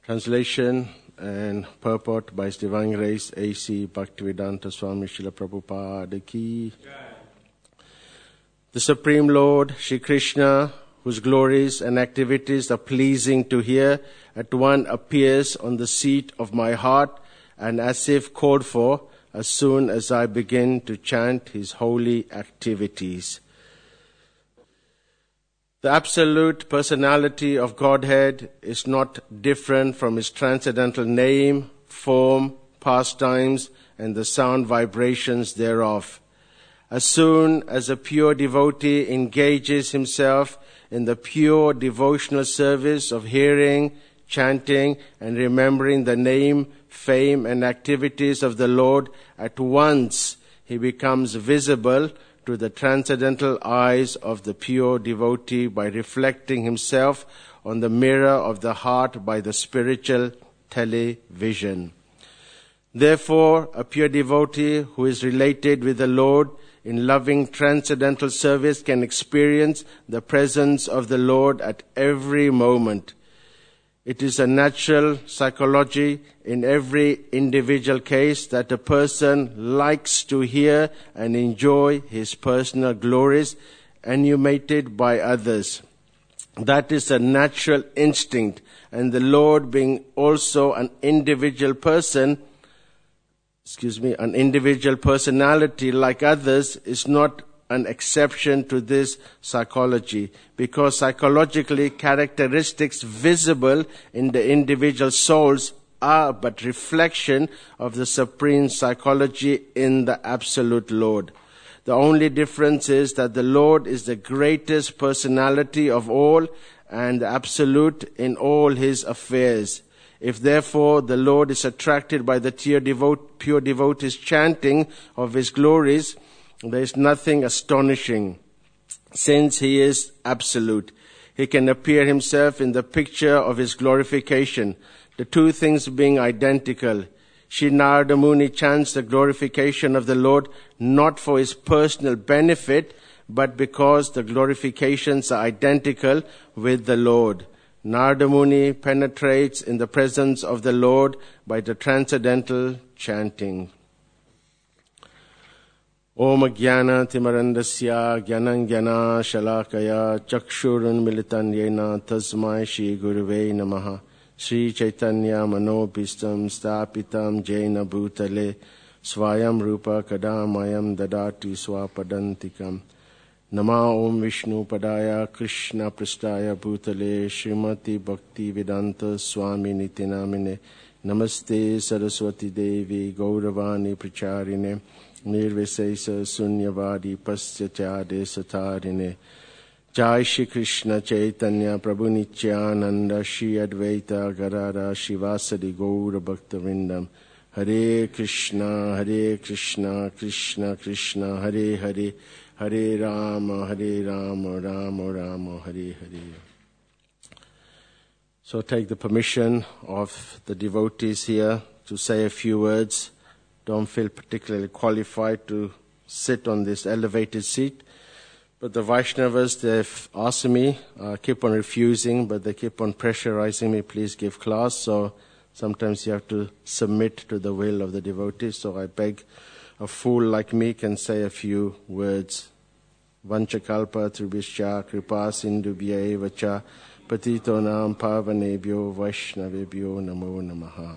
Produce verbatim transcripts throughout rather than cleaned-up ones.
Translation and purport by His Divine Grace A C Bhaktivedanta Swami Srila Prabhupada Ki. The Supreme Lord, Shri Krishna, whose glories and activities are pleasing to hear, at once appears on the seat of my heart and as if called for as soon as I begin to chant His holy activities. The absolute personality of Godhead is not different from His transcendental name, form, pastimes, and the sound vibrations thereof. As soon as a pure devotee engages himself in the pure devotional service of hearing, chanting, and remembering the name, fame, and activities of the Lord, at once he becomes visible to the transcendental eyes of the pure devotee by reflecting himself on the mirror of the heart by the spiritual television. Therefore, a pure devotee who is related with the Lord in loving transcendental service can experience the presence of the Lord at every moment. It is a natural psychology in every individual case that a person likes to hear and enjoy his personal glories enumerated by others. That is a natural instinct, and the Lord, being also an individual person, excuse me, an individual personality like others, is not an exception to this psychology, because psychologically characteristics visible in the individual souls are but reflection of the supreme psychology in the absolute Lord. The only difference is that the Lord is the greatest personality of all and the absolute in all His affairs. If therefore the Lord is attracted by the pure devotee's chanting of His glories, there is nothing astonishing, since He is absolute. He can appear Himself in the picture of His glorification, the two things being identical. Shri Narada Muni chants the glorification of the Lord not for his personal benefit, but because the glorifications are identical with the Lord. Narada Muni penetrates in the presence of the Lord by the transcendental chanting. Om Jnana Timarandasya Jnanam Jnana Shalakaya Chakshurun Militan Yena Tasmai Shri Guruve Namaha Shri Chaitanya Manobhistam Stapitam Jena Bhutale Swayam Rupa Kadamayam Dadati Swapadantikam Nama Om Vishnu Padaya Krishna Prasthaya Bhutale Srimati Bhakti Vedanta Swami Nitinamine Namaste Saraswati Devi Gauravani Pracharine Nirvisesa Sunyavadi Paschachade Satarine Jai Shri Krishna Chaitanya Prabhu Nityananda Shri Advaita Gadadhara Shivasadi Gaura Bhaktivinoda Hare Krishna Hare Krishna Krishna Krishna Hare Hare Hare Rama Hare Rama Rama Rama Hare Hare. So take the permission of the devotees here to say a few words. Don't feel particularly qualified to sit on this elevated seat. But the Vaishnavas, they've asked me, I keep on refusing, but they keep on pressurizing me, please give class. So sometimes you have to submit to the will of the devotees. So I beg, a fool like me can say a few words. Vanchakalpa tribhischa kripa sindhubhya vacha patito nam pavanebhyo vaishnavebhyo namo namaha.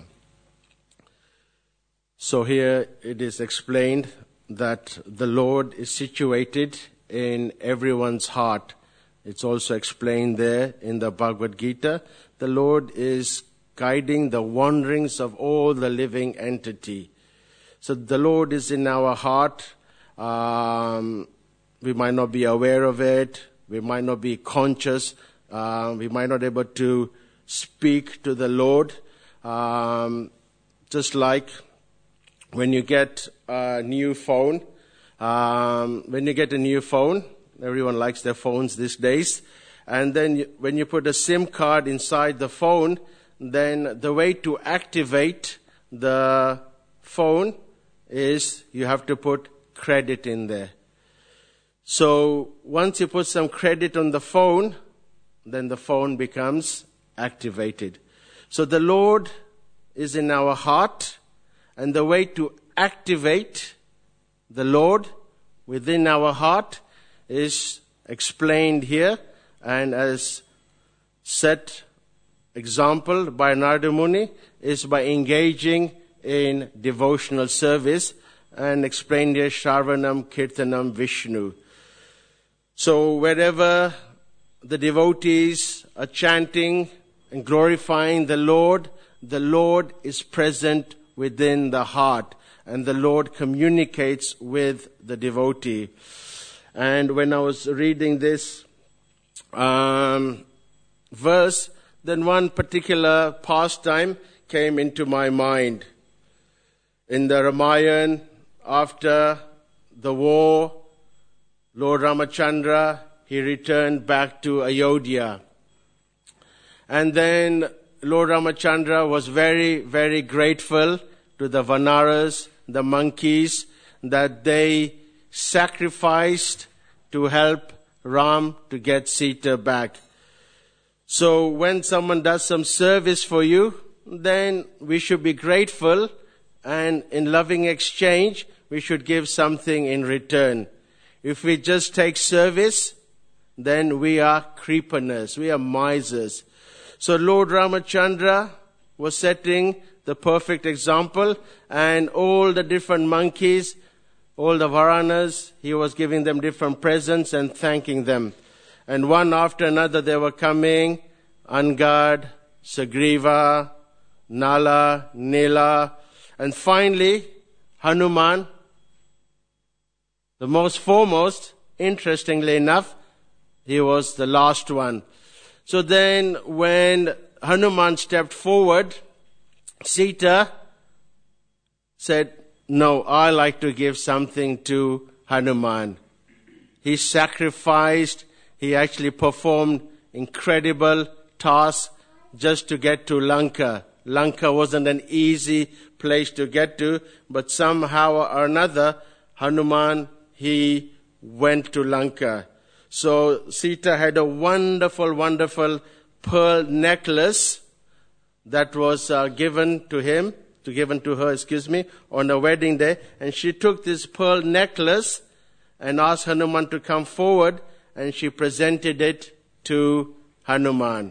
So here it is explained that the Lord is situated in everyone's heart. It's also explained there in the Bhagavad Gita. The Lord is guiding the wanderings of all the living entity. So the Lord is in our heart. Um, we might not be aware of it. We might not be conscious. Uh, we might not be able to speak to the Lord. Um, just like when you get a new phone, um, when you get a new phone, everyone likes their phones these days, and then you, when you put a SIM card inside the phone, then the way to activate the phone is you have to put credit in there. So once you put some credit on the phone, then the phone becomes activated. So the Lord is in our heart, and the way to activate the Lord within our heart is explained here, and as set example by Narada Muni is by engaging in devotional service, and explained here Shravanam, Kirtanam, Vishnu. So wherever the devotees are chanting and glorifying the Lord, the Lord is present within the heart, and the Lord communicates with the devotee. And when I was reading this um, verse, then one particular pastime came into my mind. In the Ramayana, after the war, Lord Ramachandra, he returned back to Ayodhya. And then Lord Ramachandra was very, very grateful to the Vanaras, the monkeys, that they sacrificed to help Ram to get Sita back. So when someone does some service for you, then we should be grateful, and in loving exchange, we should give something in return. If we just take service, then we are creeperness, we are misers. So Lord Ramachandra was setting the perfect example, and all the different monkeys, all the Varanas, he was giving them different presents and thanking them. And one after another they were coming, Angad, Sagriva, Nala, Nila, and finally Hanuman, the most foremost. Interestingly enough, he was the last one. So then when Hanuman stepped forward, Sita said, "No, I like to give something to Hanuman." He sacrificed, he actually performed incredible tasks just to get to Lanka. Lanka wasn't an easy place to get to, but somehow or another, Hanuman, he went to Lanka. So Sita had a wonderful, wonderful pearl necklace that was uh, given to him, to given to her, excuse me, on her wedding day. And she took this pearl necklace and asked Hanuman to come forward, and she presented it to Hanuman.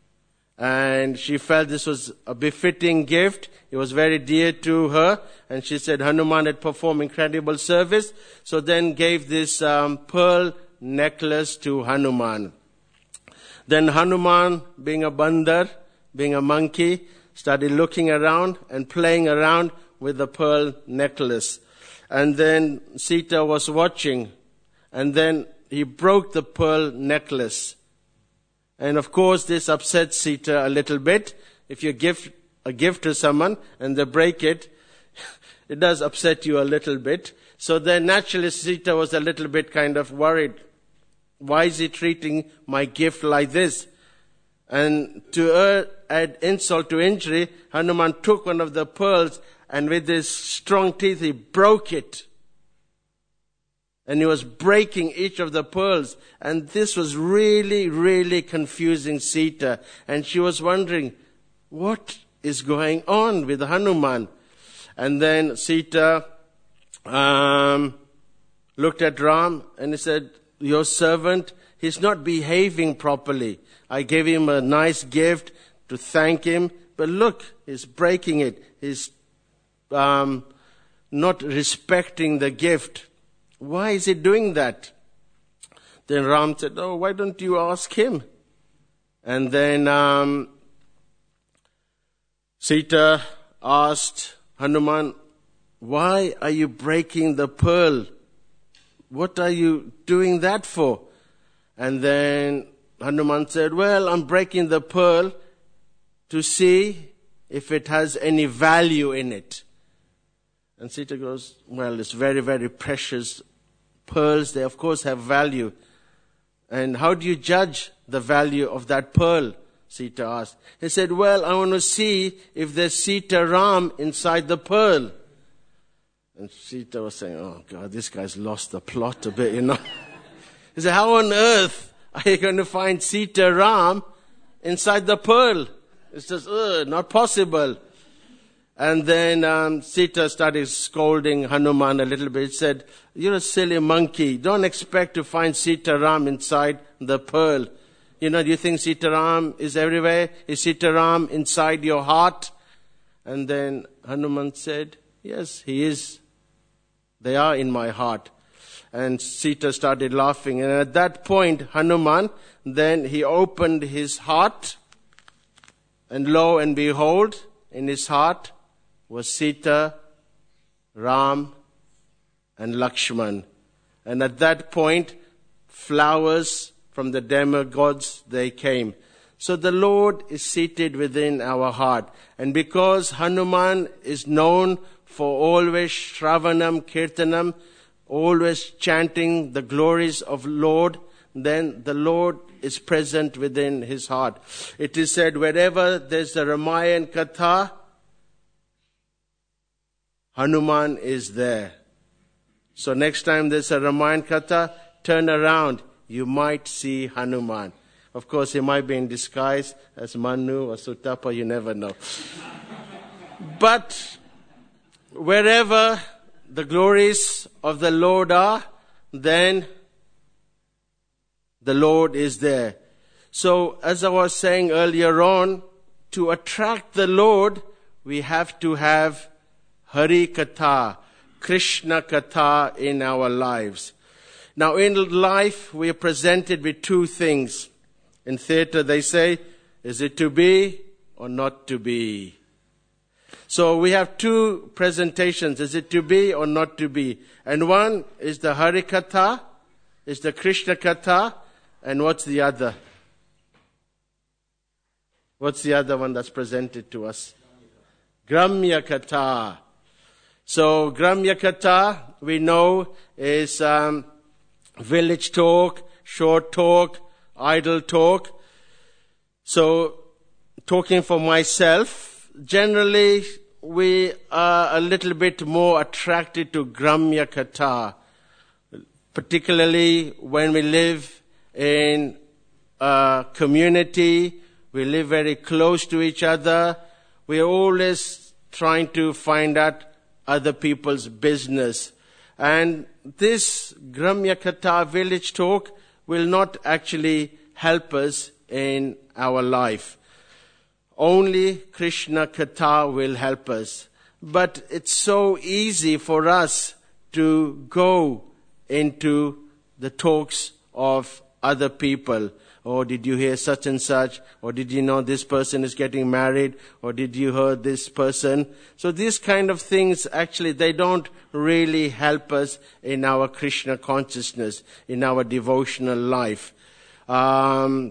And she felt this was a befitting gift. It was very dear to her. And she said Hanuman had performed incredible service. So then gave this um, pearl necklace to Hanuman. Then Hanuman, being a bandar, being a monkey, started looking around and playing around with the pearl necklace. And then Sita was watching. And then he broke the pearl necklace. And of course, this upset Sita a little bit. If you give a gift to someone and they break it, it does upset you a little bit. So then naturally Sita was a little bit kind of worried. Why is he treating my gift like this? And to add insult to injury, Hanuman took one of the pearls and with his strong teeth he broke it. And he was breaking each of the pearls. And this was really, really confusing Sita. And she was wondering, what is going on with Hanuman? And then Sita um, looked at Ram and he said, "Your servant, he's not behaving properly. I gave him a nice gift to thank him, but look, he's breaking it. He's um, not respecting the gift. Why is he doing that?" Then Ram said, "Oh, why don't you ask him?" And then um, Sita asked Hanuman, "Why are you breaking the pearl? What are you doing that for?" And then Hanuman said, "Well, I'm breaking the pearl to see if it has any value in it." And Sita goes, "Well, it's very, very precious pearls. They, of course, have value." "And how do you judge the value of that pearl?" Sita asked. He said, "Well, I want to see if there's Sita Ram inside the pearl." And Sita was saying, "Oh, God, this guy's lost the plot a bit, you know." He said, "How on earth are you going to find Sita Ram inside the pearl? It's just, ugh, not possible. And then um, Sita started scolding Hanuman a little bit. She said, you're a silly monkey. Don't expect to find Sita Ram inside the pearl. You know, do you think Sita Ram is everywhere? Is Sita Ram inside your heart? And then Hanuman said, yes, he is. They are in my heart. And Sita started laughing. And at that point, Hanuman, then he opened his heart. And lo and behold, in his heart was Sita, Ram, and Lakshman. And at that point, flowers from the demigods, they came. So the Lord is seated within our heart. And because Hanuman is known for always Shravanam, Kirtanam, always chanting the glories of Lord, then the Lord is present within his heart. It is said wherever there's a Ramayan Katha, Hanuman is there. So next time there's a Ramayan Katha, turn around. You might see Hanuman. Of course, he might be in disguise as Manu or Sutapa, you never know. But wherever the glories of the Lord are, then the Lord is there. So, as I was saying earlier on, to attract the Lord, we have to have Hari Katha, Krishna Katha in our lives. Now, in life, we are presented with two things. In theater, they say, is it to be or not to be? So we have two presentations. Is it to be or not to be? And one is the Hari Katha, is the Krishna Katha, and what's the other? What's the other one that's presented to us? Gramya Katha. So Gramya Katha, we know, is um, village talk, short talk, idle talk. So, talking for myself, generally we are a little bit more attracted to Gramya Katha, particularly when we live in a community, we live very close to each other, we are always trying to find out other people's business. And this Gramya Katha, village talk, will not actually help us in our life. Only Krishna Katha will help us. But it's so easy for us to go into the talks of other people. Oh, did you hear such and such? Or did you know this person is getting married? Or did you hear this person? So these kind of things, actually, they don't really help us in our Krishna consciousness, in our devotional life. Um,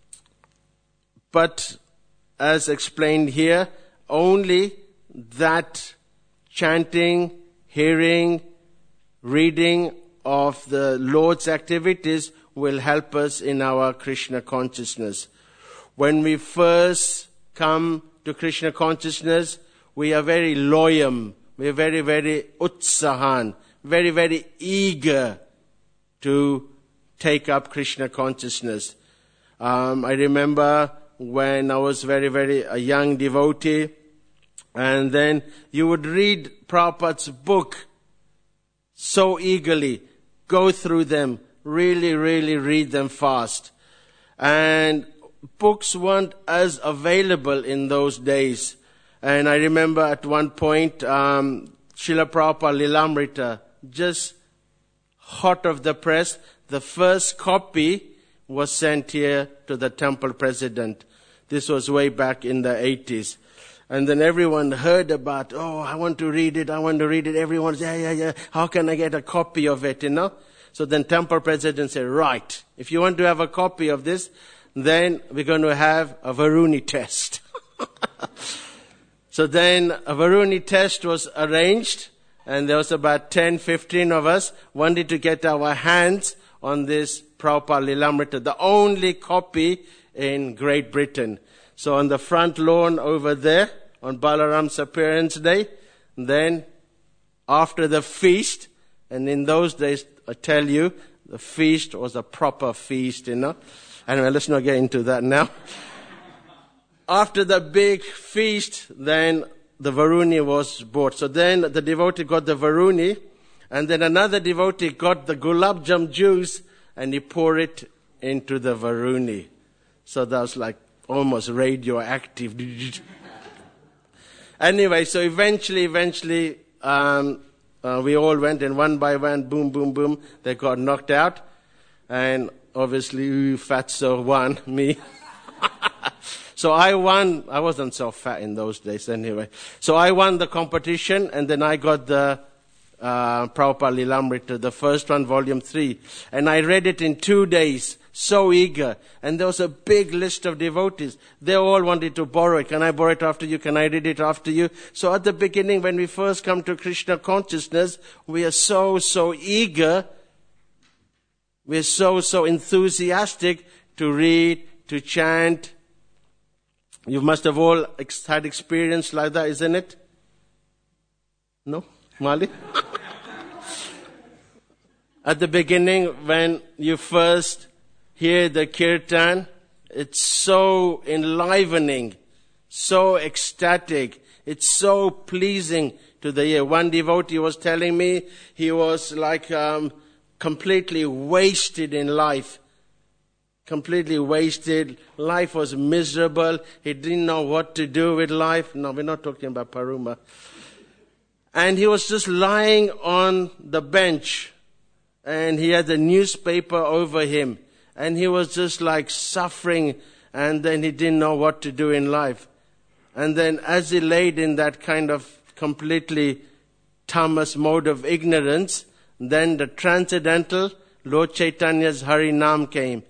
but as explained here, only that chanting, hearing, reading of the Lord's activities will help us in our Krishna consciousness. When we first come to Krishna consciousness, we are very loyam, we are very, very utsahan, very, very eager to take up Krishna consciousness. Um, I remember when I was very, very a young devotee, and then you would read Prabhupada's book so eagerly, go through them, really, really read them fast. And books weren't as available in those days. And I remember at one point, um, Srila Prabhupada Lilamrita, just hot off the press, the first copy was sent here to the temple president. This was way back in the eighties. And then everyone heard about, oh, I want to read it, I want to read it. Everyone said, yeah, yeah, yeah, how can I get a copy of it, you know? So then temple president said, right, if you want to have a copy of this, then we're going to have a Varuni test. So then a Varuni test was arranged, and there was about ten, fifteen of us wanted to get our hands on this Prabhupada Lilamrita, the only copy in Great Britain. So on the front lawn over there, on Balaram's appearance day, then after the feast, and in those days, I tell you, the feast was a proper feast, you know. Anyway, let's not get into that now. after the big feast, then the Varuni was brought. So then the devotee got the Varuni, and then another devotee got the gulab jam juice, and he poured it into the Varuni. So that was like almost radioactive. Anyway, so eventually, eventually, um, uh, we all went, and one by one, boom, boom, boom, they got knocked out. And obviously, fatso won, me. So I won. I wasn't so fat in those days anyway. So I won the competition, and then I got the uh, Prabhupada Lilamrita, the first one, volume three. And I read it in two days, so eager. And there was a big list of devotees. They all wanted to borrow it. Can I borrow it after you? Can I read it after you? So at the beginning, when we first come to Krishna consciousness, we are so, so eager. We are so, so enthusiastic to read, to chant. You must have all ex- had experience like that, isn't it? No? Mali? At the beginning, when you first hear the kirtan, it's so enlivening, so ecstatic, it's so pleasing to the ear. One devotee was telling me he was like um, completely wasted in life. Completely wasted. Life was miserable. He didn't know what to do with life. No, we're not talking about Paruma. And he was just lying on the bench, and he had the newspaper over him, and he was just like suffering, and then he didn't know what to do in life. And then as he laid in that kind of completely tamas mode of ignorance, then the transcendental Lord Chaitanya's Hari Nam came.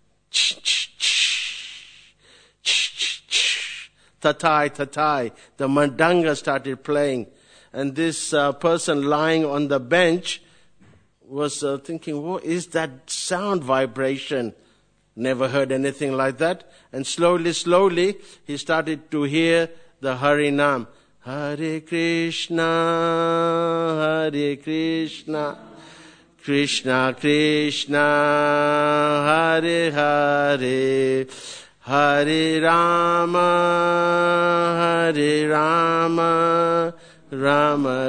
Tatai, tatai. The mandanga started playing. And this uh, person lying on the bench was uh, thinking, what is that sound vibration? Never heard anything like that. And slowly, slowly, he started to hear the Hari Nam. Hare Krishna, Hare Krishna, Krishna Krishna, Hare Hare, Hare Rama, Hare Rama, Rama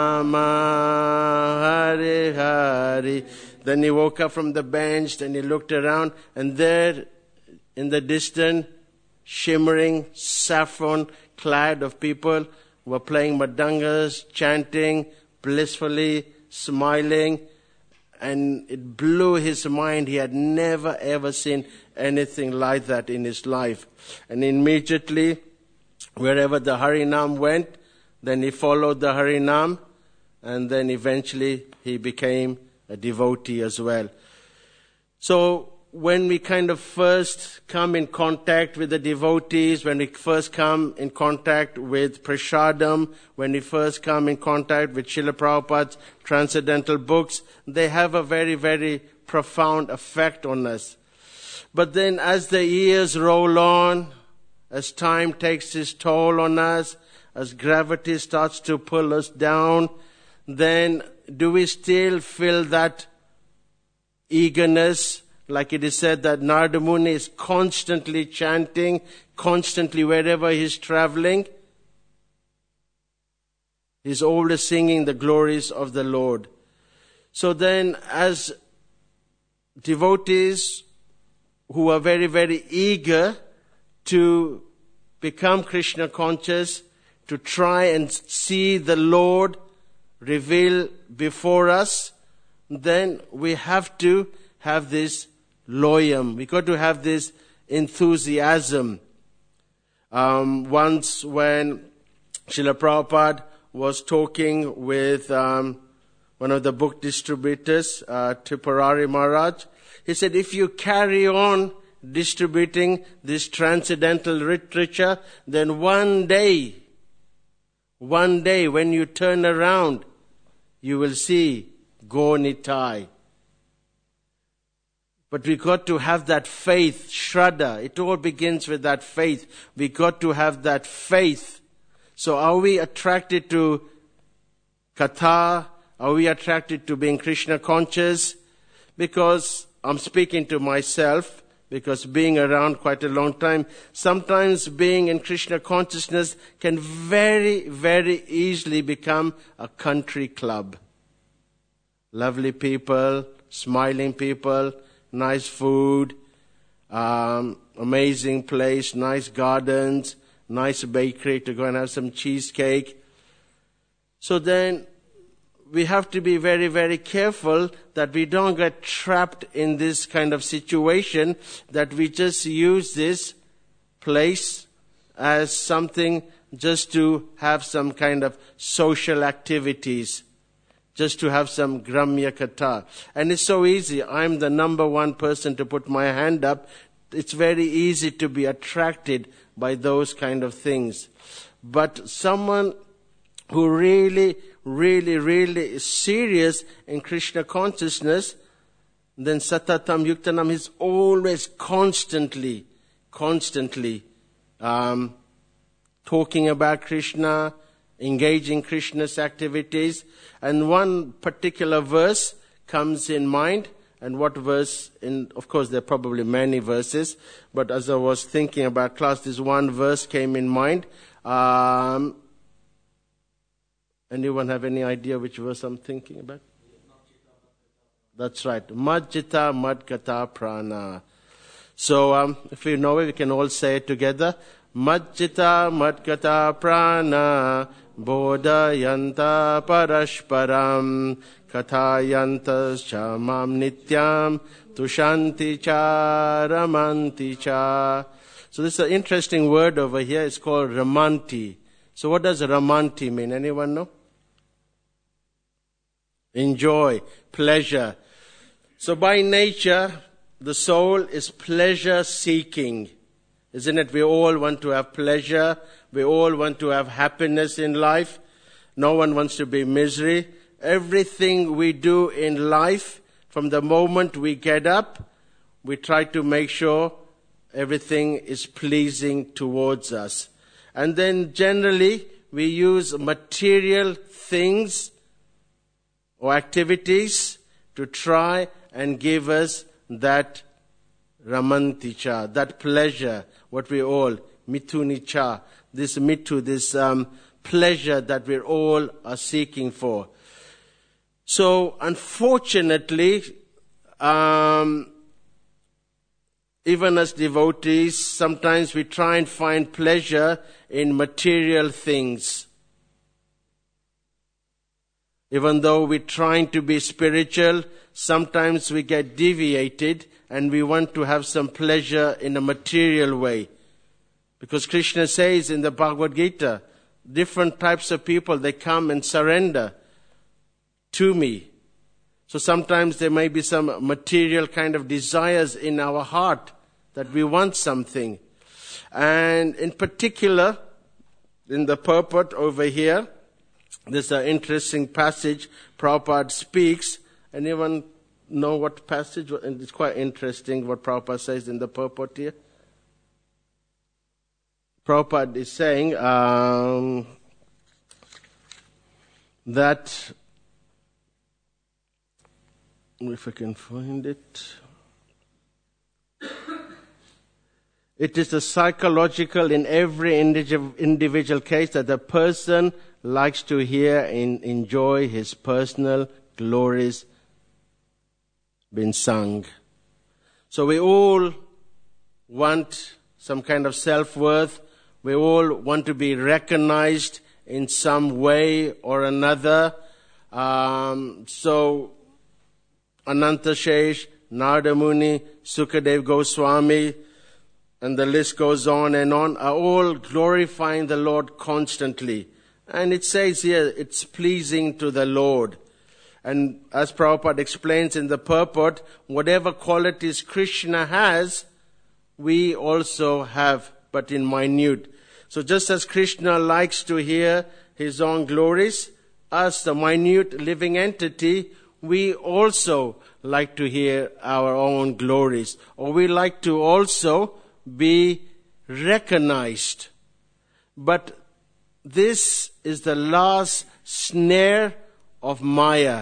Rama, Hare Hare. Then he woke up from the bench, and he looked around, and there in the distance, shimmering, saffron-clad of people were playing madangas, chanting, blissfully, smiling, and it blew his mind. He had never ever seen anything like that in his life. And immediately, wherever the Harinam went, then he followed the Harinam, and then eventually he became a devotee as well. So when we kind of first come in contact with the devotees, when we first come in contact with Prasadam, when we first come in contact with Srila Prabhupada's transcendental books, they have a very, very profound effect on us. But then as the years roll on, as time takes its toll on us, as gravity starts to pull us down, then do we still feel that eagerness? Like it is said that Narada Muni is constantly chanting, constantly wherever he's traveling. He's always singing the glories of the Lord. So then as devotees who are very, very eager to become Krishna conscious, to try and see the Lord reveal before us, then we have to have this loyam. We got to have this enthusiasm. Um, once when Srila Prabhupada was talking with um, one of the book distributors, uh, Tipurari Maharaj, he said, if you carry on distributing this transcendental literature, then one day, one day when you turn around, you will see Go Nitai. But we got to have that faith, Shraddha. It all begins with that faith. We got to have that faith. So are we attracted to Katha? Are we attracted to being Krishna conscious? Because I'm speaking to myself, because being around quite a long time, sometimes being in Krishna consciousness can very, very easily become a country club. Lovely people, smiling people, nice food, um, amazing place, nice gardens, nice bakery to go and have some cheesecake. So then we have to be very, very careful that we don't get trapped in this kind of situation, that we just use this place as something just to have some kind of social activities, just to have some Gramya Katha. And it's so easy. I'm the number one person to put my hand up. It's very easy to be attracted by those kind of things. But someone who really, really, really is serious in Krishna consciousness, then Satatam Yuktanam is always constantly, constantly um, talking about Krishna, engaging Krishna's activities. And one particular verse comes in mind. And what verse? In, of course, there are probably many verses, but as I was thinking about class, this one verse came in mind. Um, anyone have any idea which verse I'm thinking about? That's right. Majjita Madgata Prana. So um, if you know it, we can all say it together. Majjita Madgata Prana Bodhayanta Parashparam Kathayantas cha mam nityam tushanti cha ramanti cha. So this is an interesting word over here. It's called ramanti. So what does ramanti mean? Anyone know? Enjoy, pleasure. So by nature, the soul is pleasure seeking. Isn't it? We all want to have pleasure. We all want to have happiness in life. No one wants to be in misery. Everything we do in life, from the moment we get up, we try to make sure everything is pleasing towards us. And then generally, we use material things or activities to try and give us that ramanticha, that pleasure, what we all, mitunicha, this mitu, this um, pleasure that we all are seeking for. So, unfortunately, um, even as devotees, sometimes we try and find pleasure in material things. Even though we're trying to be spiritual, sometimes we get deviated and we want to have some pleasure in a material way. Because Krishna says in the Bhagavad Gita, different types of people, they come and surrender to me. So sometimes there may be some material kind of desires in our heart that we want something. And in particular, in the purport over here, there's an interesting passage Prabhupada speaks. Anyone know what passage? And it's quite interesting what Prabhupada says in the purport here. Prabhupada is saying um, that, if I can find it, it is a psychological in every individual case that the person likes to hear and enjoy his personal glories being sung. So we all want some kind of self-worth. We all want to be recognized in some way or another. Um, so Ananta Shesh, Narada Muni, Sukadev Goswami, and the list goes on and on, are all glorifying the Lord constantly. And it says here, it's pleasing to the Lord. And as Prabhupada explains in the purport, whatever qualities Krishna has, we also have, but in minute. So just as Krishna likes to hear his own glories, us, the minute living entity, we also like to hear our own glories. Or we like to also be recognized. But this is the last snare of Maya.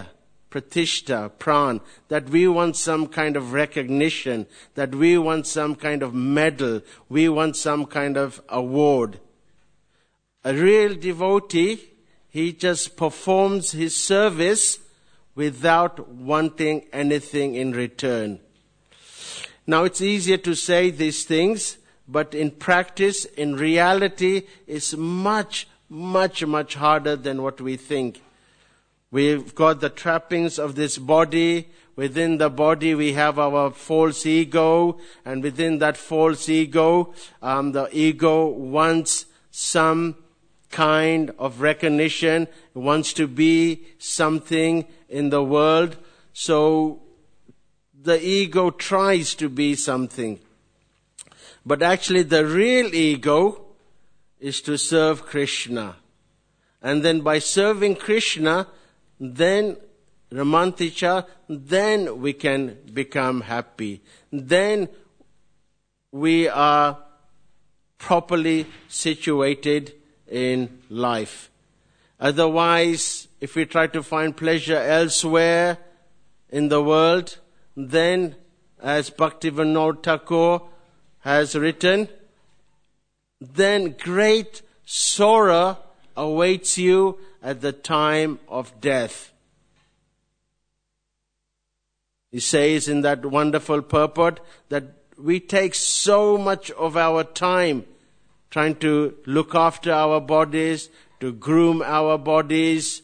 pratishta, pran, that we want some kind of recognition, that we want some kind of medal, we want some kind of award. A real devotee, he just performs his service without wanting anything in return. Now, it's easier to say these things, but in practice, in reality, it's much, much, much harder than what we think. We've got the trappings of this body. Within the body, we have our false ego, and within that false ego, um, the ego wants some kind of recognition, wants to be something in the world. So the ego tries to be something. But actually the real ego is to serve Krishna. And then by serving Krishna, then Ramanticha, then we can become happy. Then we are properly situated in life. Otherwise, if we try to find pleasure elsewhere in the world, then, as Bhaktivinoda Thakur has written, then great sorrow awaits you at the time of death. He says in that wonderful purport that we take so much of our time trying to look after our bodies, to groom our bodies.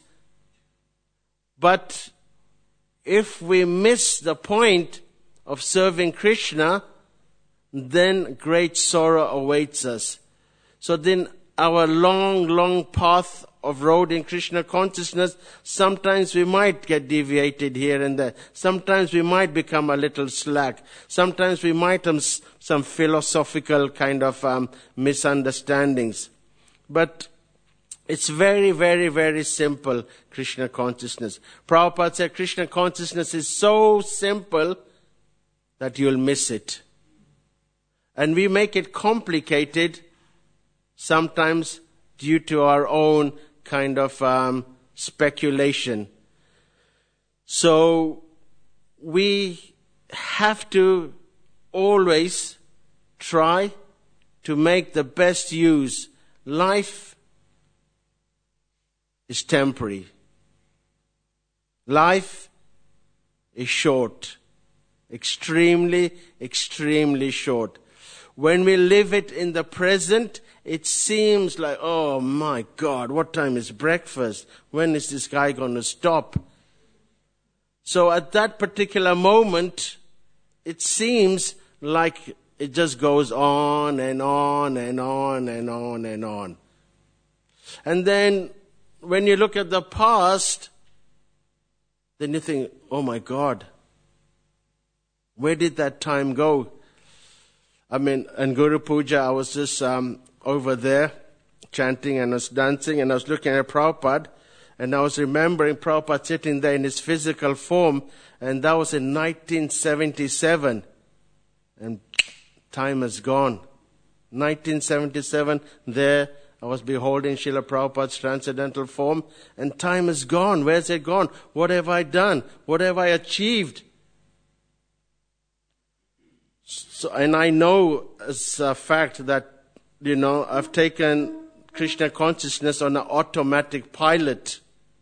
But if we miss the point of serving Krishna, then great sorrow awaits us. So then our long, long path of road in Krishna consciousness, sometimes we might get deviated here and there. Sometimes we might become a little slack. Sometimes we might have some philosophical kind of um, misunderstandings. But it's very, very, very simple, Krishna consciousness. Prabhupada said Krishna consciousness is so simple that you'll miss it. And we make it complicated sometimes due to our own kind of um, speculation. So we have to always try to make the best use. Life is temporary. Life is short. Extremely, extremely short. When we live it in the present, it seems like, oh my God, what time is breakfast? When is this guy going to stop? So at that particular moment, it seems like it just goes on and on and on and on and on. And then when you look at the past, then you think, oh my God, where did that time go? I mean, in Guru Puja, I was just um, over there chanting and I was dancing and I was looking at Prabhupada and I was remembering Prabhupada sitting there in his physical form, and that was in nineteen seventy-seven. And time has gone. nineteen seventy-seven, there I was beholding Srila Prabhupada's transcendental form, and time is gone. Where's it gone? What have I done? What have I achieved? So, and I know as a fact that, you know, I've taken Krishna consciousness on an automatic pilot.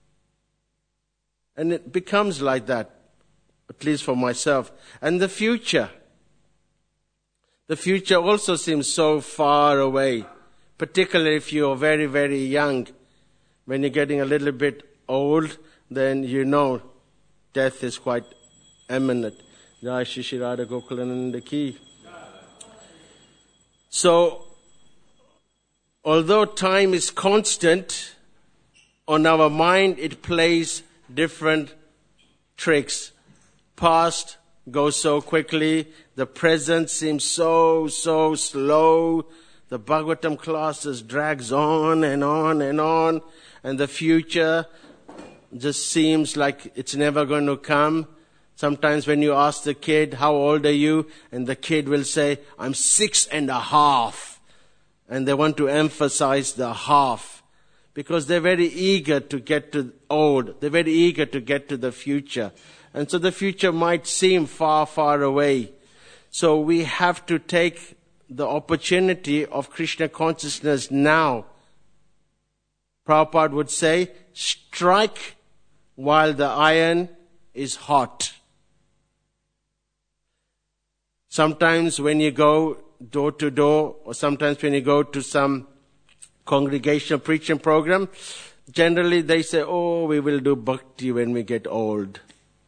And it becomes like that, at least for myself. And the future. The future also seems so far away, particularly if you're very, very young. When you're getting a little bit old, then you know death is quite imminent. Jai Shri Shri Radha Gokulananda Ki. So, although time is constant, on our mind it plays different tricks. Past goes so quickly, the present seems so, so slow. The Bhagavatam classes drags on and on and on, and the future just seems like it's never going to come. Sometimes when you ask the kid, how old are you? And the kid will say, I'm six and a half. And they want to emphasize the half, because they're very eager to get to old. They're very eager to get to the future. And so the future might seem far, far away. So we have to take the opportunity of Krishna consciousness now. Prabhupada would say, strike while the iron is hot. Sometimes when you go door to door, or sometimes when you go to some congregational preaching program, generally they say, oh, we will do bhakti when we get old.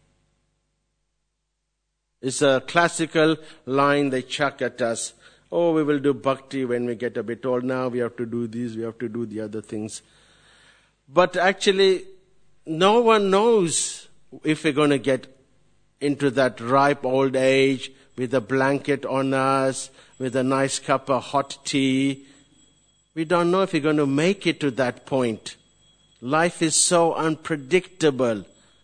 It's a classical line they chuck at us. Oh, we will do bhakti when we get a bit old. Now we have to do these, we have to do the other things. But actually, no one knows if we're going to get into that ripe old age with a blanket on us, with a nice cup of hot tea. We don't know if we're going to make it to that point. Life is so unpredictable.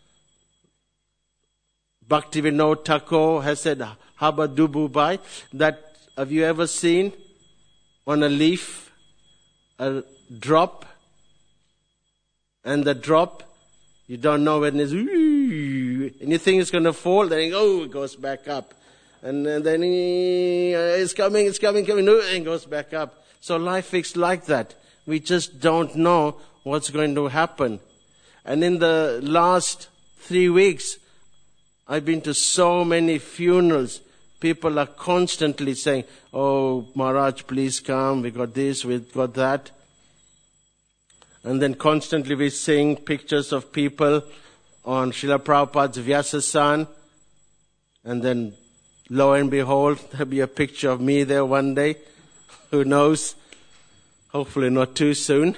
Bhaktivinoda Thakur has said, Haba Dububai, that have you ever seen on a leaf a drop? And the drop, you don't know when it's, and you think it's going to fall, then oh, it goes back up. And then it's coming, it's coming, coming, and it goes back up. So life is like that. We just don't know what's going to happen. And in the last three weeks, I've been to so many funerals. People are constantly saying, oh, Maharaj, please come. We got this, we got that. And then constantly we're seeing pictures of people on Srila Prabhupada's Vyasasan. And then, lo and behold, there'll be a picture of me there one day. Who knows? Hopefully not too soon.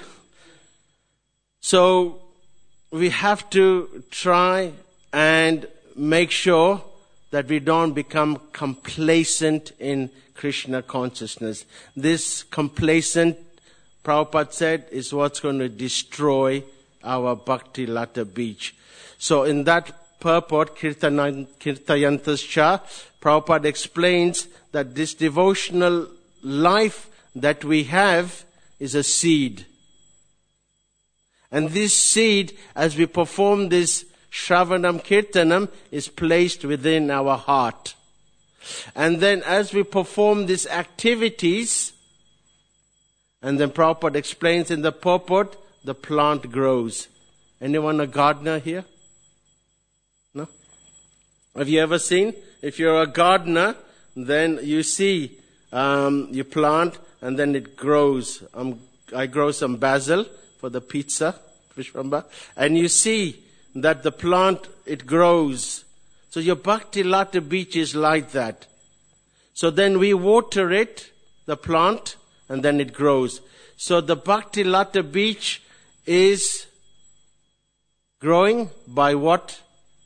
So, we have to try and make sure that we don't become complacent in Krishna consciousness. This complacent, Prabhupada said, is what's going to destroy our Bhakti Lata beach. So in that purport, Kirtayantas Cha, Prabhupada explains that this devotional life that we have is a seed. And this seed, as we perform this Shravanam Kirtanam, is placed within our heart. And then as we perform these activities, and then Prabhupada explains in the purport, the plant grows. Anyone a gardener here? No? Have you ever seen? If you're a gardener, then you see, um, you plant and then it grows. Um, I grow some basil for the pizza, Vishwamba, and you see that the plant, it grows. So your Bhakti Lata beach is like that. So then we water it, the plant, and then it grows. So the Bhakti Lata beach is growing by what?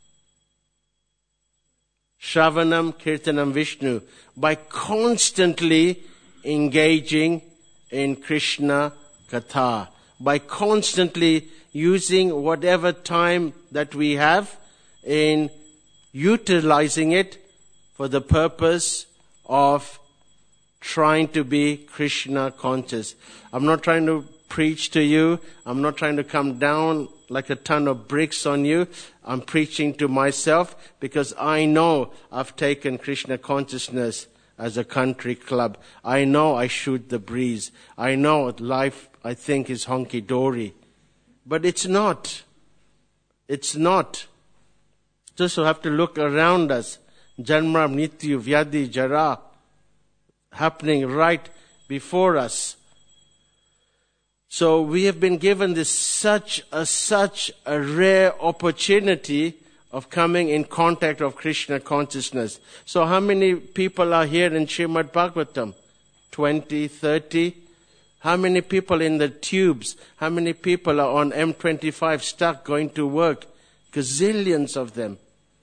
Shravanam, Kirtanam, Vishnu. By constantly engaging in Krishna Katha. By constantly using whatever time that we have in utilizing it for the purpose of trying to be Krishna conscious. I'm not trying to preach to you. I'm not trying to come down like a ton of bricks on you. I'm preaching to myself because I know I've taken Krishna consciousness as a country club. I know I shoot the breeze. I know life, I think, is honky-dory. But it's not. It's not. Just so have to look around us. Janma, Mrityu, Vyadi, Jara, happening right before us. So we have been given this such a, such a rare opportunity of coming in contact of Krishna consciousness. So how many people are here in Srimad Bhagavatam? twenty, thirty? How many people in the tubes? How many people are on M twenty-five stuck going to work? Gazillions of them.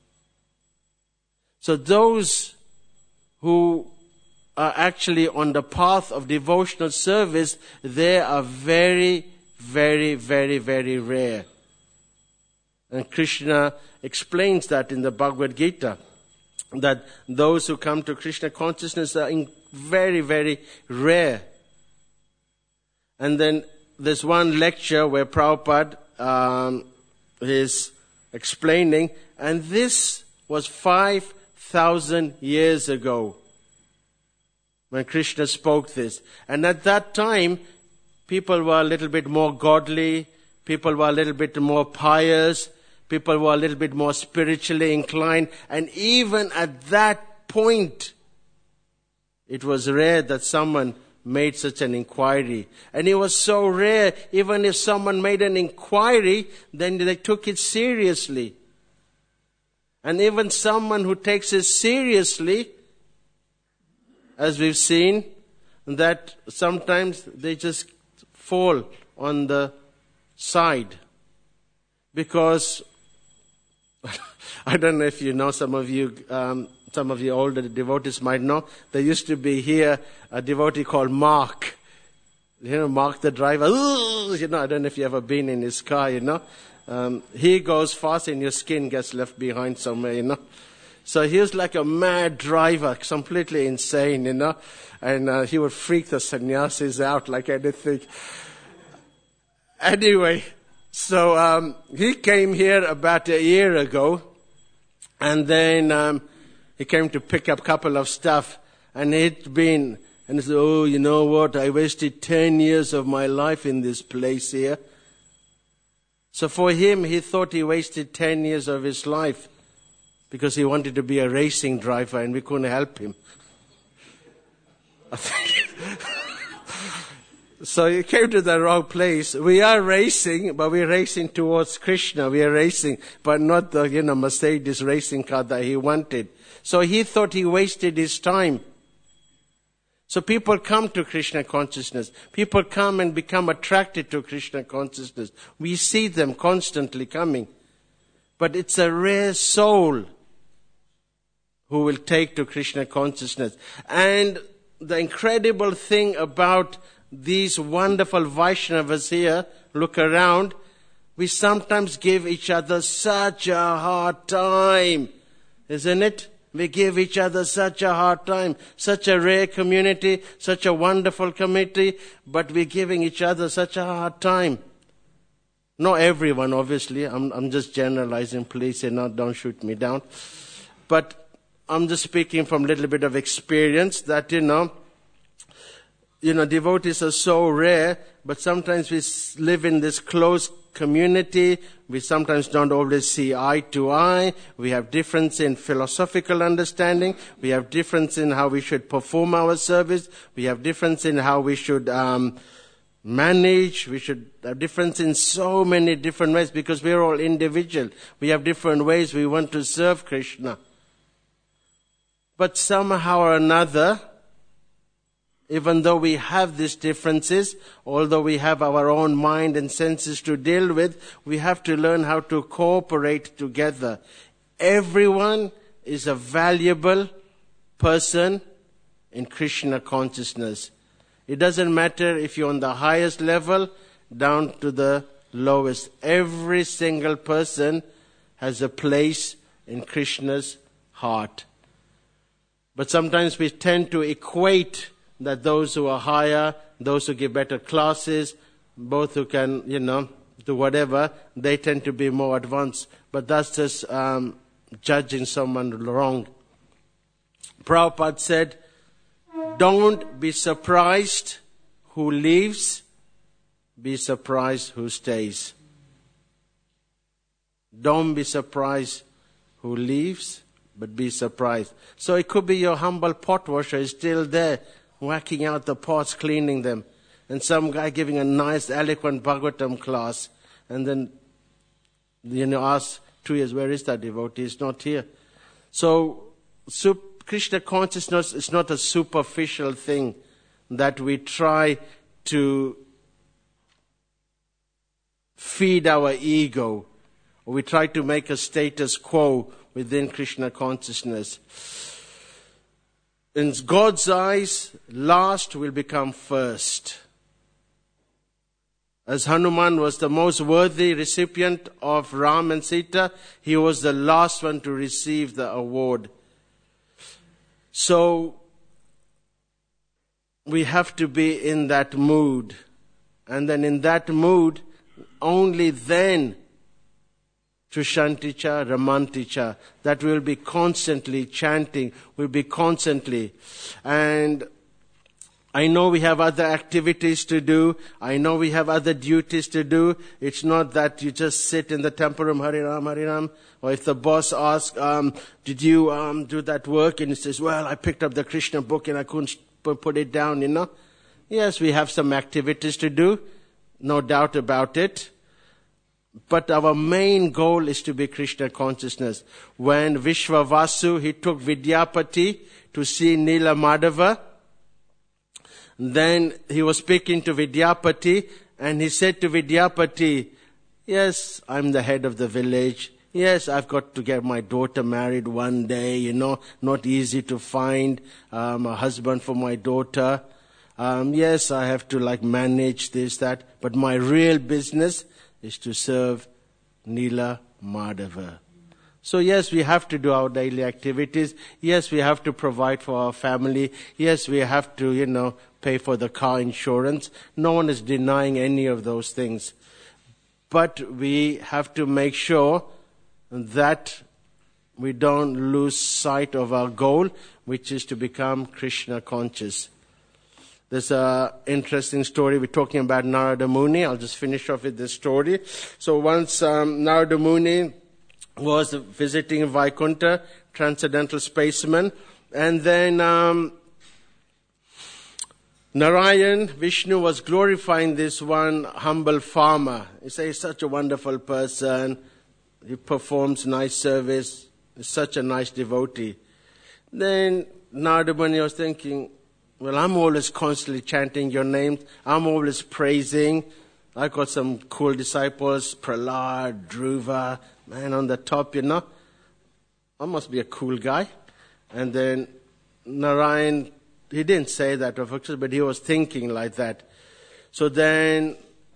So those who are actually on the path of devotional service, they are very, very, very, very rare. And Krishna explains that in the Bhagavad Gita, that those who come to Krishna consciousness are in very, very rare. And then there's one lecture where Prabhupada um, is explaining, and this was five thousand years ago when Krishna spoke this. And at that time, people were a little bit more godly, people were a little bit more pious, people were a little bit more spiritually inclined, and even at that point, it was rare that someone made such an inquiry. And it was so rare, even if someone made an inquiry, then they took it seriously. And even someone who takes it seriously, as we've seen, that sometimes they just fall on the side. Because, I don't know if you know, some of you, um, some of you older devotees might know, there used to be here a devotee called Mark. You know, Mark the driver. Ooh, you know, I don't know if you've ever been in his car, you know. Um, he goes fast and your skin gets left behind somewhere, you know. So he was like a mad driver, completely insane, you know. And uh, he would freak the sannyasis out like anything. Anyway, so um, he came here about a year ago. And then um, he came to pick up a couple of stuff. And he'd been, and he said, oh, you know what, I wasted ten years of my life in this place here. So for him, he thought he wasted ten years of his life because he wanted to be a racing driver and we couldn't help him. So he came to the wrong place. We are racing, but we're racing towards Krishna. We are racing, but not the, you know, Mercedes racing car that he wanted. So he thought he wasted his time. So people come to Krishna consciousness. People come and become attracted to Krishna consciousness. We see them constantly coming. But it's a rare soul who will take to Krishna consciousness. And the incredible thing about these wonderful Vaishnavas here, look around, we sometimes give each other such a hard time, isn't it? We give each other such a hard time, such a rare community, such a wonderful community, but we're giving each other such a hard time. Not everyone, obviously. I'm, I'm just generalizing. Please, you know, don't shoot me down. But I'm just speaking from a little bit of experience that, you know, you know, devotees are so rare, but sometimes we live in this close community. We sometimes don't always see eye to eye. We have difference in philosophical understanding. We have difference in how we should perform our service. We have difference in how we should um, manage. We should have difference in so many different ways because we're all individual. We have different ways we want to serve Krishna. But somehow or another, even though we have these differences, although we have our own mind and senses to deal with, we have to learn how to cooperate together. Everyone is a valuable person in Krishna consciousness. It doesn't matter if you're on the highest level down to the lowest. Every single person has a place in Krishna's heart. But sometimes we tend to equate that those who are higher, those who give better classes, both who can, you know, do whatever, they tend to be more advanced. But that's just um, judging someone wrong. Prabhupada said, don't be surprised who leaves, be surprised who stays. Don't be surprised who leaves, but be surprised. So it could be your humble pot washer is still there, whacking out the pots, cleaning them. And some guy giving a nice, eloquent Bhagavatam class. And then, you know, ask two years, where is that devotee? He's not here. So, Krishna consciousness is not a superficial thing that we try to feed our ego. Or we try to make a status quo within Krishna consciousness. In God's eyes, last will become first. As Hanuman was the most worthy recipient of Ram and Sita, he was the last one to receive the award. So, we have to be in that mood And then in that mood, only then Trushanticha, Ramanticha, that we'll be constantly chanting, we'll be constantly. And I know we have other activities to do. I know we have other duties to do. It's not that you just sit in the temple room, Harinam, Harinam. Or if the boss asks, um, did you um, do that work? And he says, well, I picked up the Krishna book and I couldn't put it down, you know. Yes, we have some activities to do. No doubt about it. But our main goal is to be Krishna consciousness. When Vishwavasu, he took Vidyapati to see Nila Madhava, then he was speaking to Vidyapati and he said to Vidyapati, yes, I'm the head of the village. Yes, I've got to get my daughter married one day, you know, not easy to find um, a husband for my daughter. Um, yes, I have to like manage this, that, but my real business is to serve Nila Madhava. So yes, we have to do our daily activities. Yes, we have to provide for our family. Yes, we have to, you know, pay for the car insurance. No one is denying any of those things. But we have to make sure that we don't lose sight of our goal, which is to become Krishna conscious. There's an interesting story. We're talking about Narada Muni. I'll just finish off with this story. So once um, Narada Muni was visiting Vaikuntha, transcendental spaceman, and then um, Narayan, Vishnu, was glorifying this one humble farmer. He says, he's such a wonderful person. He performs nice service. He's such a nice devotee. Then Narada Muni was thinking, well, I'm always constantly chanting your name. I'm always praising. I got some cool disciples, Prahlad, Dhruva, man on the top, you know. I must be a cool guy. And then Narayan, he didn't say that, of course, but he was thinking like that. So then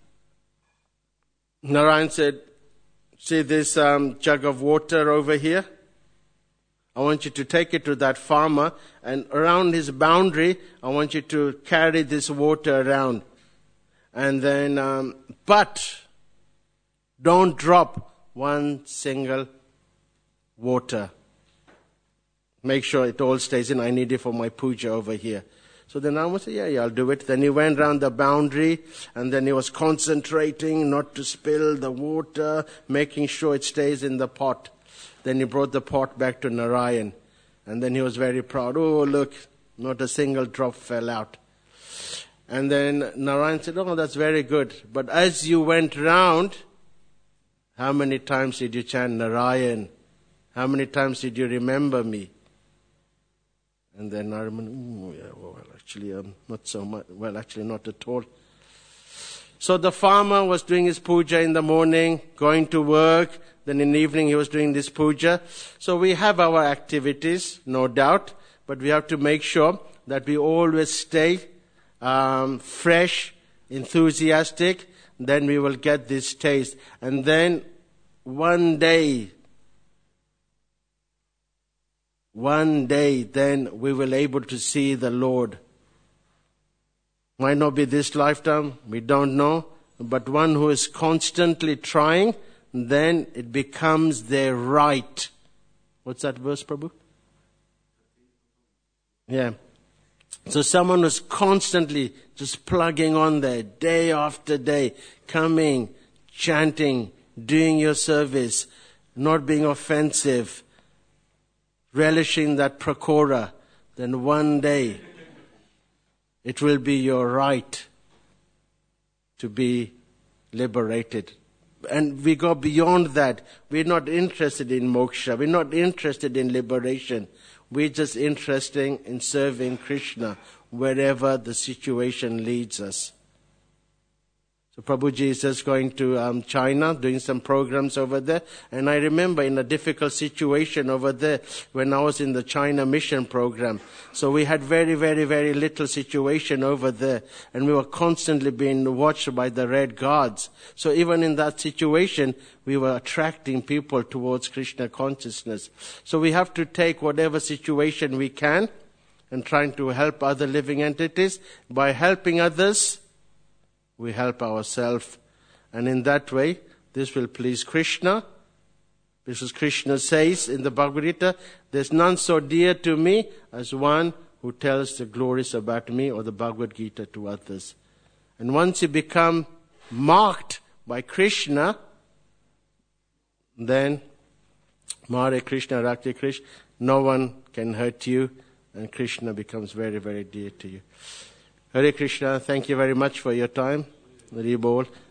Narayan said, see this um, jug of water over here? I want you to take it to that farmer, and around his boundary, I want you to carry this water around. And then, um, but don't drop one single water. Make sure it all stays in. I need it for my puja over here. So then I said, yeah, yeah, I'll do it. Then he went around the boundary, and then he was concentrating not to spill the water, making sure it stays in the pot. Then he brought the pot back to Narayan. And then he was very proud. Oh, look, not a single drop fell out. And then Narayan said, oh, that's very good. But as you went round, how many times did you chant Narayan? How many times did you remember me? And then Narayan, oh, yeah, well, actually, um, not so much. Well, actually, not at all. So the farmer was doing his puja in the morning, going to work. Then in the evening he was doing this puja. So we have our activities, no doubt, but we have to make sure that we always stay um, fresh, enthusiastic. Then we will get this taste. And then one day, one day, then we will able to see the Lord. Might not be this lifetime, we don't know. But one who is constantly trying, then it becomes their right. What's that verse, Prabhu? Yeah. So someone who's constantly just plugging on there, day after day, coming, chanting, doing your service, not being offensive, relishing that prakora, then one day it will be your right to be liberated. And we go beyond that. We're not interested in moksha. We're not interested in liberation. We're just interested in serving Krishna wherever the situation leads us. So Prabhuji is just going to um, China, doing some programs over there. And I remember in a difficult situation over there when I was in the China mission program. So we had very, very, very little situation over there. And we were constantly being watched by the Red Guards. So even in that situation, we were attracting people towards Krishna consciousness. So we have to take whatever situation we can and trying to help other living entities. By helping others, we help ourselves. And in that way, this will please Krishna. Because Krishna says in the Bhagavad Gita, there's none so dear to me as one who tells the glories about me, or the Bhagavad Gita to others. And once you become marked by Krishna, then Hare Krishna, Rakti Krishna, no one can hurt you, and Krishna becomes very, very dear to you. Hare Krishna, thank you very much for your time. Hari Bol.